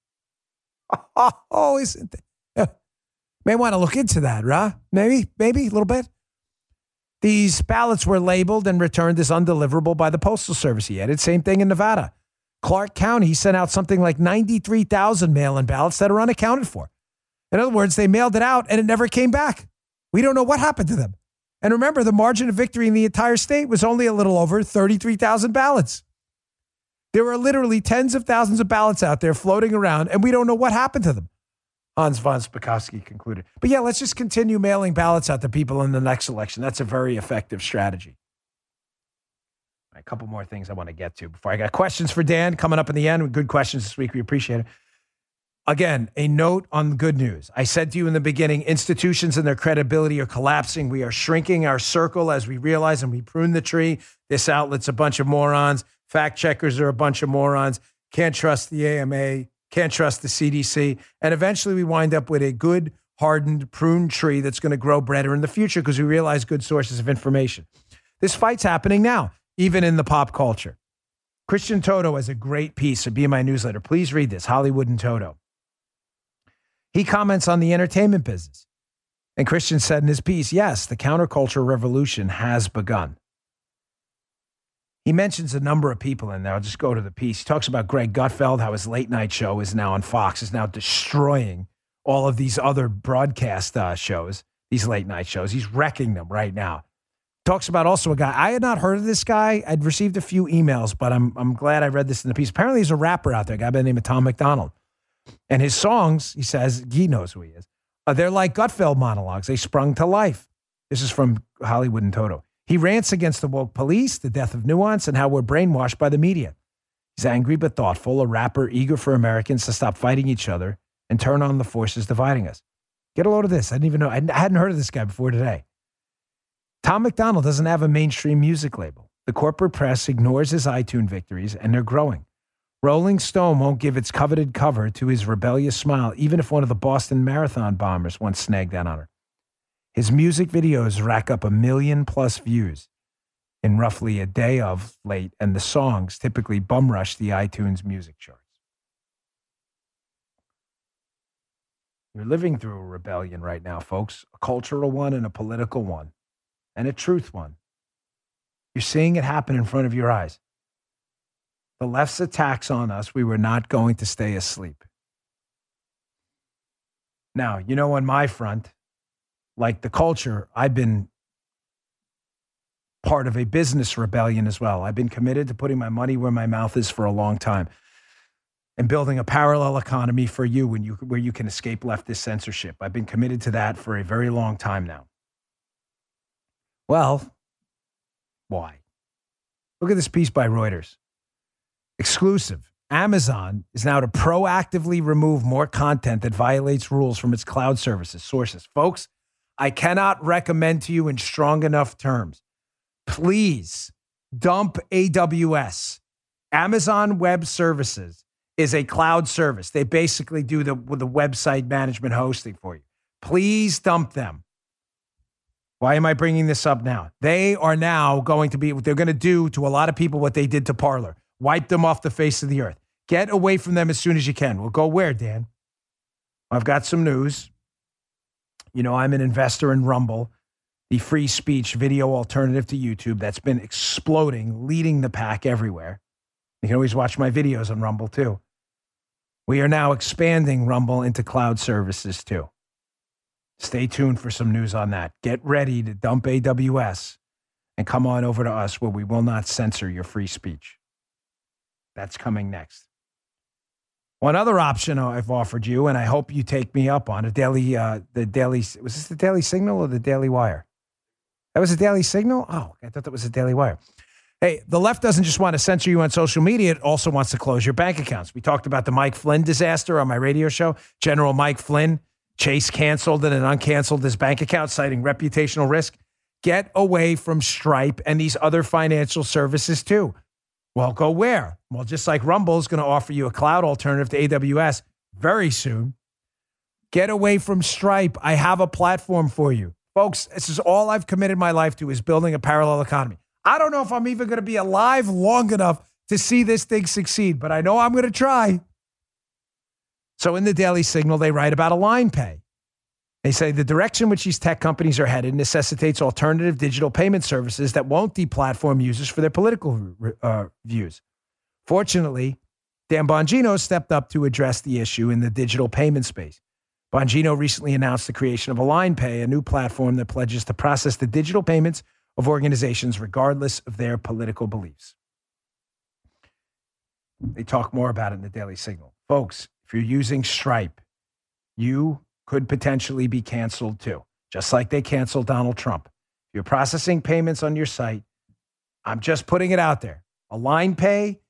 Oh, isn't it? May want to look into that, right? Maybe a little bit. These ballots were labeled and returned as undeliverable by the Postal Service. He added, same thing in Nevada. Clark County sent out something like 93,000 mail-in ballots that are unaccounted for. In other words, they mailed it out and it never came back. We don't know what happened to them. And remember, the margin of victory in the entire state was only a little over 33,000 ballots. There are literally tens of thousands of ballots out there floating around, and we don't know what happened to them, Hans von Spakovsky concluded. But yeah, let's just continue mailing ballots out to people in the next election. That's a very effective strategy. All right, a couple more things I want to get to before I got questions for Dan coming up in the end. Good questions this week. We appreciate it. Again, a note on good news. I said to you in the beginning, institutions and their credibility are collapsing. We are shrinking our circle as we realize and we prune the tree. This outlet's a bunch of morons. Fact checkers are a bunch of morons. Can't trust the AMA. Can't trust the CDC. And eventually we wind up with a good, hardened, pruned tree that's going to grow better in the future because we realize good sources of information. This fight's happening now, even in the pop culture. Christian Toto has a great piece at BMI Newsletter. Please read this, Hollywood and Toto. He comments on the entertainment business. And Christian said in his piece, yes, the counterculture revolution has begun. He mentions a number of people in there. I'll just go to the piece. He talks about Greg Gutfeld, how his late night show is now on Fox, is now destroying all of these other broadcast shows, these late night shows. He's wrecking them right now. Talks about also a guy. I had not heard of this guy. I'd received a few emails, but I'm glad I read this in the piece. Apparently he's a rapper out there, a guy by the name of Tom McDonald. And his songs, he says, he knows who he is. They're like Gutfeld monologues. They sprung to life. This is from Hollywood and Toto. He rants against the woke police, the death of nuance, and how we're brainwashed by the media. He's angry but thoughtful, a rapper eager for Americans to stop fighting each other and turn on the forces dividing us. Get a load of this. I didn't even know. I hadn't heard of this guy before today. Tom McDonald doesn't have a mainstream music label. The corporate press ignores his iTunes victories, and they're growing. Rolling Stone won't give its coveted cover to his rebellious smile, even if one of the Boston Marathon bombers once snagged that honor. His music videos rack up 1 million+ views in roughly a day of late, and the songs typically bum rush the iTunes music charts. You're living through a rebellion right now, folks, a cultural one and a political one, and a truth one. You're seeing it happen in front of your eyes. The left's attacks on us, we were not going to stay asleep. Now, on my front, like the culture, I've been part of a business rebellion as well. I've been committed to putting my money where my mouth is for a long time and building a parallel economy for you where you can escape leftist censorship. I've been committed to that for a very long time now. Well, why? Look at this piece by Reuters. Exclusive. Amazon is now to proactively remove more content that violates rules from its cloud services. Sources. Folks, I cannot recommend to you in strong enough terms. Please dump AWS. Amazon Web Services is a cloud service. They basically do the website management hosting for you. Please dump them. Why am I bringing this up now? They are now going to be, they're going to do to a lot of people what they did to Parler. Wipe them off the face of the earth. Get away from them as soon as you can. We'll go where, Dan? I've got some news. I'm an investor in Rumble, the free speech video alternative to YouTube that's been exploding, leading the pack everywhere. You can always watch my videos on Rumble too. We are now expanding Rumble into cloud services too. Stay tuned for some news on that. Get ready to dump AWS and come on over to us where we will not censor your free speech. That's coming next. One other option I've offered you, and I hope you take me up on, was this the Daily Signal or the Daily Wire? That was a Daily Signal? Oh, I thought that was a Daily Wire. Hey, the left doesn't just want to censor you on social media. It also wants to close your bank accounts. We talked about the Mike Flynn disaster on my radio show. General Mike Flynn, Chase canceled and then uncanceled his bank account, citing reputational risk. Get away from Stripe and these other financial services too. Well, go where? Well, just like Rumble is going to offer you a cloud alternative to AWS very soon. Get away from Stripe. I have a platform for you. Folks, this is all I've committed my life to, is building a parallel economy. I don't know if I'm even going to be alive long enough to see this thing succeed, but I know I'm going to try. So in the Daily Signal, they write about Align Pay. They say the direction which these tech companies are headed necessitates alternative digital payment services that won't deplatform users for their political views. Fortunately, Dan Bongino stepped up to address the issue in the digital payment space. Bongino recently announced the creation of Align Pay, a new platform that pledges to process the digital payments of organizations regardless of their political beliefs. They talk more about it in the Daily Signal. Folks, if you're using Stripe, you could potentially be canceled too, just like they canceled Donald Trump. If you're processing payments on your site, I'm just putting it out there. Align Pay,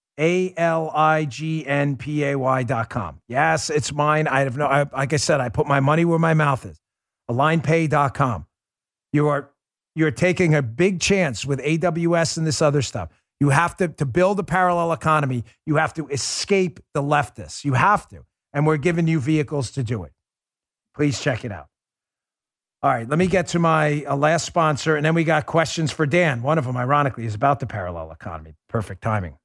ALIGNPAY.com. Yes, it's mine. Like I said, I put my money where my mouth is. AlignPay.com. You're taking a big chance with AWS and this other stuff. You have to build a parallel economy. You have to escape the leftists. You have to. And we're giving you vehicles to do it. Please check it out. All right, let me get to my last sponsor, and then we got questions for Dan. One of them, ironically, is about the parallel economy. Perfect timing.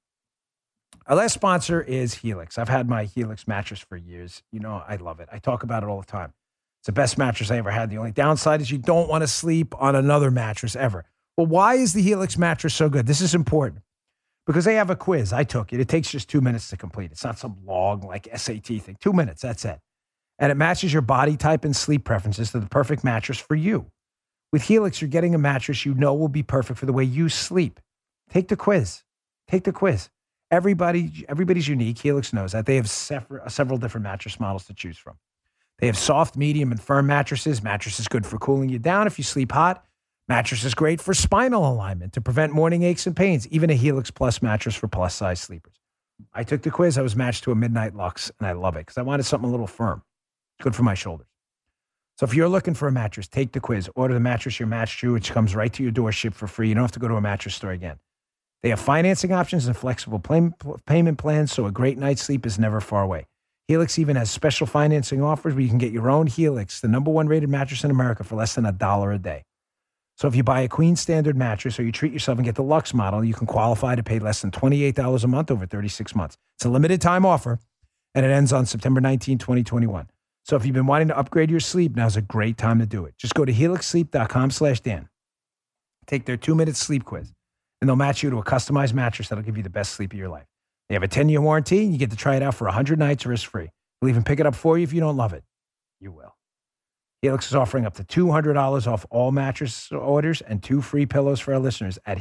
Our last sponsor is Helix. I've had my Helix mattress for years. You know, I love it. I talk about it all the time. It's the best mattress I ever had. The only downside is you don't want to sleep on another mattress ever. Well, why is the Helix mattress so good? This is important because they have a quiz. I took it. It takes just 2 minutes to complete. It's not some long like SAT thing. 2 minutes, that's it. And it matches your body type and sleep preferences to the perfect mattress for you. With Helix, you're getting a mattress you know will be perfect for the way you sleep. Take the quiz. Take the quiz. Everybody's unique. Helix knows that. They have several different mattress models to choose from. They have soft, medium, and firm mattresses. Mattress is good for cooling you down if you sleep hot. Mattress is great for spinal alignment to prevent morning aches and pains. Even a Helix Plus mattress for plus-size sleepers. I took the quiz. I was matched to a Midnight Lux, and I love it because I wanted something a little firm. Good for my shoulders. So if you're looking for a mattress, take the quiz. Order the mattress you're matched to, which comes right to your door, shipped for free. You don't have to go to a mattress store again. They have financing options and flexible payment plans, so a great night's sleep is never far away. Helix even has special financing offers where you can get your own Helix, the #1 rated mattress in America, for less than $1 a day. So if you buy a Queen Standard mattress or you treat yourself and get the Lux model, you can qualify to pay less than $28 a month over 36 months. It's a limited time offer, and it ends on September 19, 2021. So if you've been wanting to upgrade your sleep, now's a great time to do it. Just go to helixsleep.com/Dan. Take their 2-minute sleep quiz, and they'll match you to a customized mattress that'll give you the best sleep of your life. They have a 10-year warranty, and you get to try it out for 100 nights risk-free. They'll even pick it up for you if you don't love it. You will. Helix is offering up to $200 off all mattress orders and 2 free pillows for our listeners at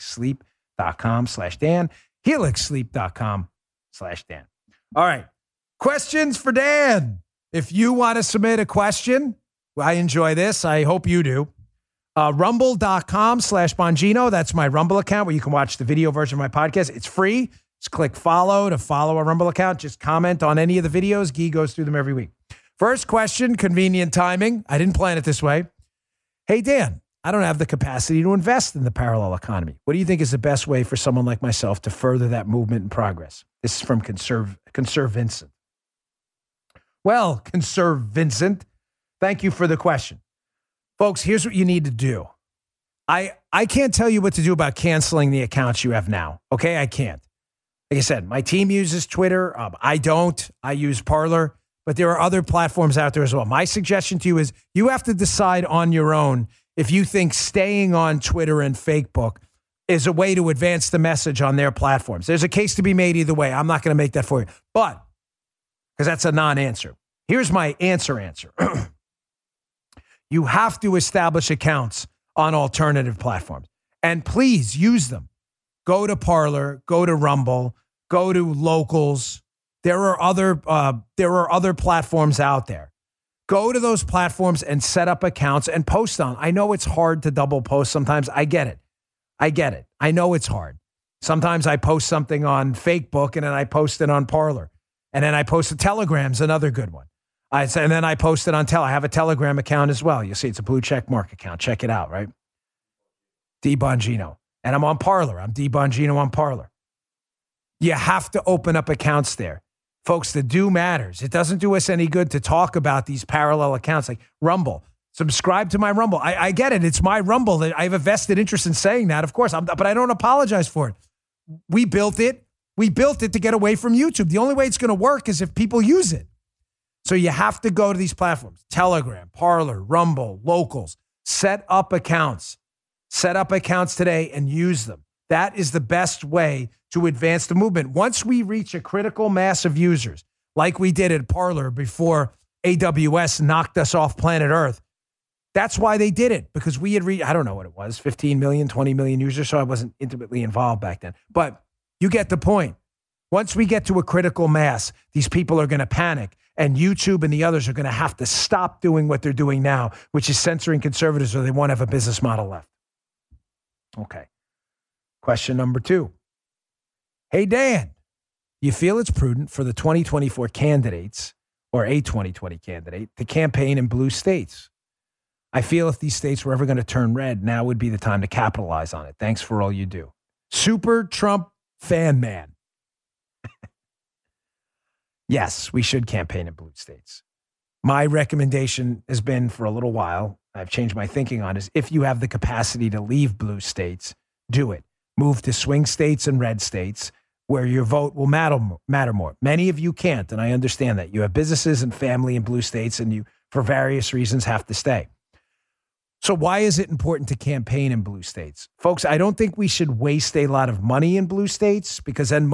helixsleep.com/Dan. helixsleep.com/Dan. All right. Questions for Dan. If you want to submit a question, I enjoy this. I hope you do. Rumble.com/Bongino. That's my Rumble account where you can watch the video version of my podcast. It's free. Just click follow to follow our Rumble account. Just comment on any of the videos. Guy goes through them every week. First question, convenient timing. I didn't plan it this way. Hey, Dan, I don't have the capacity to invest in the parallel economy. What do you think is the best way for someone like myself to further that movement and progress? This is from Conserve Vincent. Well, Conserve Vincent, thank you for the question. Folks, here's what you need to do. I can't tell you what to do about canceling the accounts you have now. Okay, I can't. Like I said, my team uses Twitter. I don't. I use Parler. But there are other platforms out there as well. My suggestion to you is you have to decide on your own if you think staying on Twitter and Facebook is a way to advance the message on their platforms. There's a case to be made either way. I'm not going to make that for you. But, because that's a non-answer. Here's my answer. You have to establish accounts on alternative platforms. And please use them. Go to Parler, go to Rumble, go to Locals. There are other platforms out there. Go to those platforms and set up accounts and post on. I know it's hard to double post sometimes. I get it. I know it's hard. Sometimes I post something on Fakebook and then I post it on Parler. And then I post a Telegram's another good one. And then I post it on I have a Telegram account as well. You'll see it's a blue check mark account. Check it out, right? D Bongino. And I'm on Parler. I'm D Bongino on Parler. You have to open up accounts there. Folks, the do matters. It doesn't do us any good to talk about these parallel accounts like Rumble. Subscribe to my Rumble. I get it. It's my Rumble. I have a vested interest in saying that, of course, but I don't apologize for it. We built it. We built it to get away from YouTube. The only way it's going to work is if people use it. So you have to go to these platforms, Telegram, Parler, Rumble, Locals. Set up accounts. Set up accounts today and use them. That is the best way to advance the movement. Once we reach a critical mass of users, like we did at Parler before AWS knocked us off planet Earth, that's why they did it, because we had I don't know what it was, 15 million, 20 million users, so I wasn't intimately involved back then. But you get the point. Once we get to a critical mass, these people are going to panic, and YouTube and the others are going to have to stop doing what they're doing now, which is censoring conservatives, or they won't have a business model left. Okay. Question number 2. Hey, Dan, you feel it's prudent for the 2024 candidates or a 2020 candidate to campaign in blue states? I feel if these states were ever going to turn red, now would be the time to capitalize on it. Thanks for all you do. Super Trump fan man. Yes, we should campaign in blue states. My recommendation has been for a little while, I've changed my thinking on, is if you have the capacity to leave blue states, do it. Move to swing states and red states where your vote will matter more. Many of you can't, and I understand that. You have businesses and family in blue states, and you, for various reasons, have to stay. So why is it important to campaign in blue states? Folks, I don't think we should waste a lot of money in blue states, because then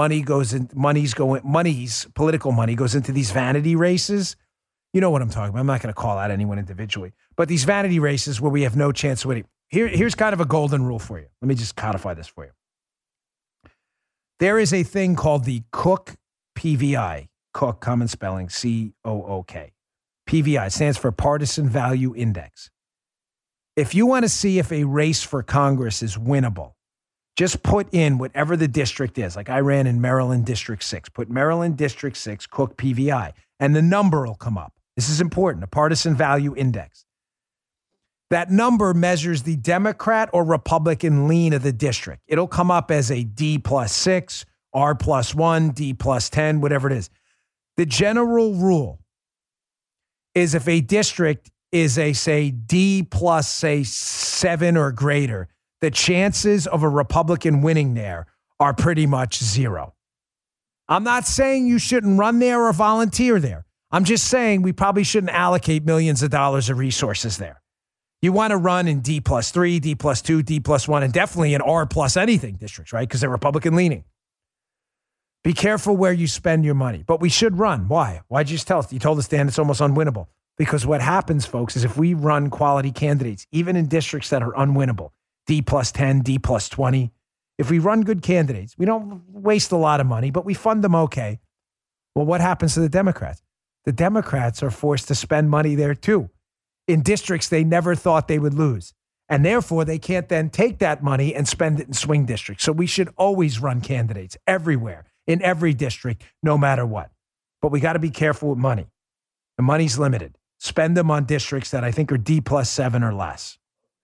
political money goes into these vanity races. You know what I'm talking about. I'm not going to call out anyone individually, but these vanity races where we have no chance of winning. Here's kind of a golden rule for you. Let me just codify this for you. There is a thing called the Cook PVI, Cook, common spelling, C-O-O-K. PVI stands for Partisan Value Index. If you want to see if a race for Congress is winnable, just put in whatever the district is. Like I ran in Maryland District 6. Put Maryland District 6, Cook PVI, and the number will come up. This is important, a Partisan Value Index. That number measures the Democrat or Republican lean of the district. It'll come up as a D+6, R+1, D+10, whatever it is. The general rule is if a district is a, say, D+, say, 7 or greater, the chances of a Republican winning there are pretty much zero. I'm not saying you shouldn't run there or volunteer there. I'm just saying we probably shouldn't allocate millions of dollars of resources there. You want to run in D+3, D+2, D+1, and definitely in R+ anything districts, right? Because they're Republican leaning. Be careful where you spend your money. But we should run. Why? Why'd you just tell us? You told us, Dan, it's almost unwinnable. Because what happens, folks, is if we run quality candidates, even in districts that are unwinnable, D+10, D+20, if we run good candidates, we don't waste a lot of money, but we fund them okay. Well, what happens to the Democrats? The Democrats are forced to spend money there too, in districts they never thought they would lose. And therefore, they can't then take that money and spend it in swing districts. So we should always run candidates everywhere, in every district, no matter what. But we got to be careful with money. The money's limited. Spend them on districts that I think are D+7 or less.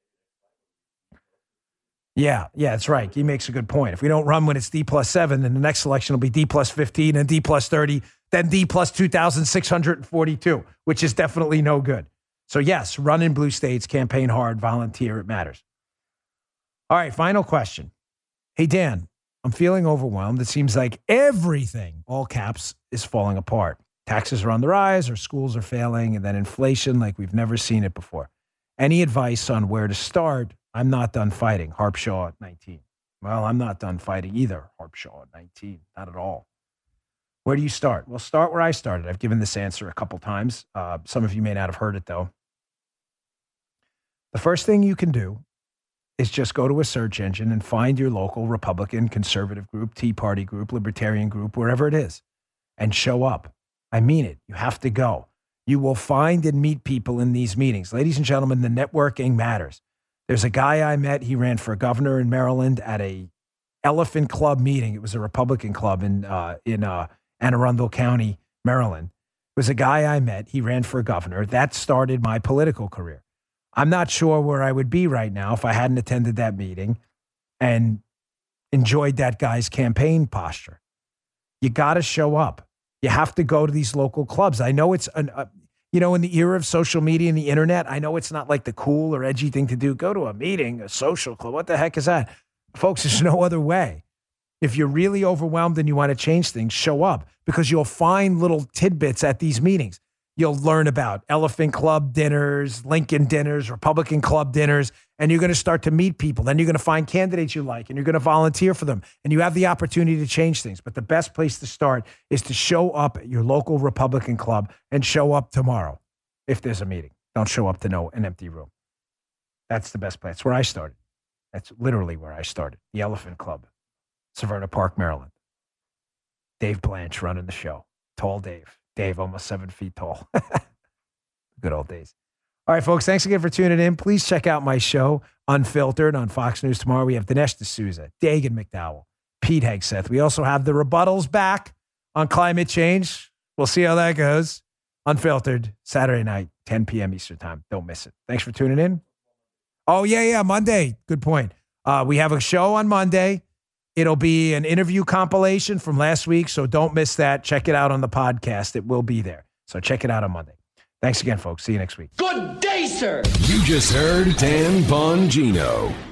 Yeah, that's right. He makes a good point. If we don't run when it's D+7, then the next election will be D+15 and D+30, then D+2,642, which is definitely no good. So yes, run in blue states, campaign hard, volunteer, it matters. All right, final question. Hey, Dan, I'm feeling overwhelmed. It seems like everything, all caps, is falling apart. Taxes are on the rise, our schools are failing, and then inflation like we've never seen it before. Any advice on where to start? I'm not done fighting. Harpshaw at 19. Well, I'm not done fighting either. Harpshaw at 19. Not at all. Where do you start? Well, start where I started. I've given this answer a couple times. Some of you may not have heard it, though. The first thing you can do is just go to a search engine and find your local Republican, conservative group, Tea Party group, Libertarian group, wherever it is, and show up. I mean it. You have to go. You will find and meet people in these meetings. Ladies and gentlemen, the networking matters. There's a guy I met. He ran for governor in Maryland at a Elephant Club meeting. It was a Republican club in Anne Arundel County, Maryland. It was a guy I met. He ran for governor. That started my political career. I'm not sure where I would be right now if I hadn't attended that meeting and enjoyed that guy's campaign posture. You got to show up. You have to go to these local clubs. I know it's, in the era of social media and the internet, I know it's not like the cool or edgy thing to do. Go to a meeting, a social club. What the heck is that? Folks, there's no other way. If you're really overwhelmed and you want to change things, show up because you'll find little tidbits at these meetings. You'll learn about Elephant Club dinners, Lincoln dinners, Republican Club dinners, and you're going to start to meet people. Then you're going to find candidates you like, and you're going to volunteer for them, and you have the opportunity to change things. But the best place to start is to show up at your local Republican club and show up tomorrow if there's a meeting. Don't show up to an empty room. That's the best place. That's where I started. That's literally where I started, the Elephant Club, Severna Park, Maryland. Dave Blanche running the show. Tall Dave. Dave, almost 7 feet tall. Good old days. All right, folks, thanks again for tuning in. Please check out my show, Unfiltered, on Fox News tomorrow. We have Dinesh D'Souza, Dagan McDowell, Pete Hegseth. We also have the rebuttals back on climate change. We'll see how that goes. Unfiltered, Saturday night, 10 p.m. Eastern time. Don't miss it. Thanks for tuning in. Oh, yeah, Monday. Good point. We have a show on Monday. It'll be an interview compilation from last week, so don't miss that. Check it out on the podcast. It will be there. So check it out on Monday. Thanks again, folks. See you next week. Good day, sir. You just heard Dan Bongino.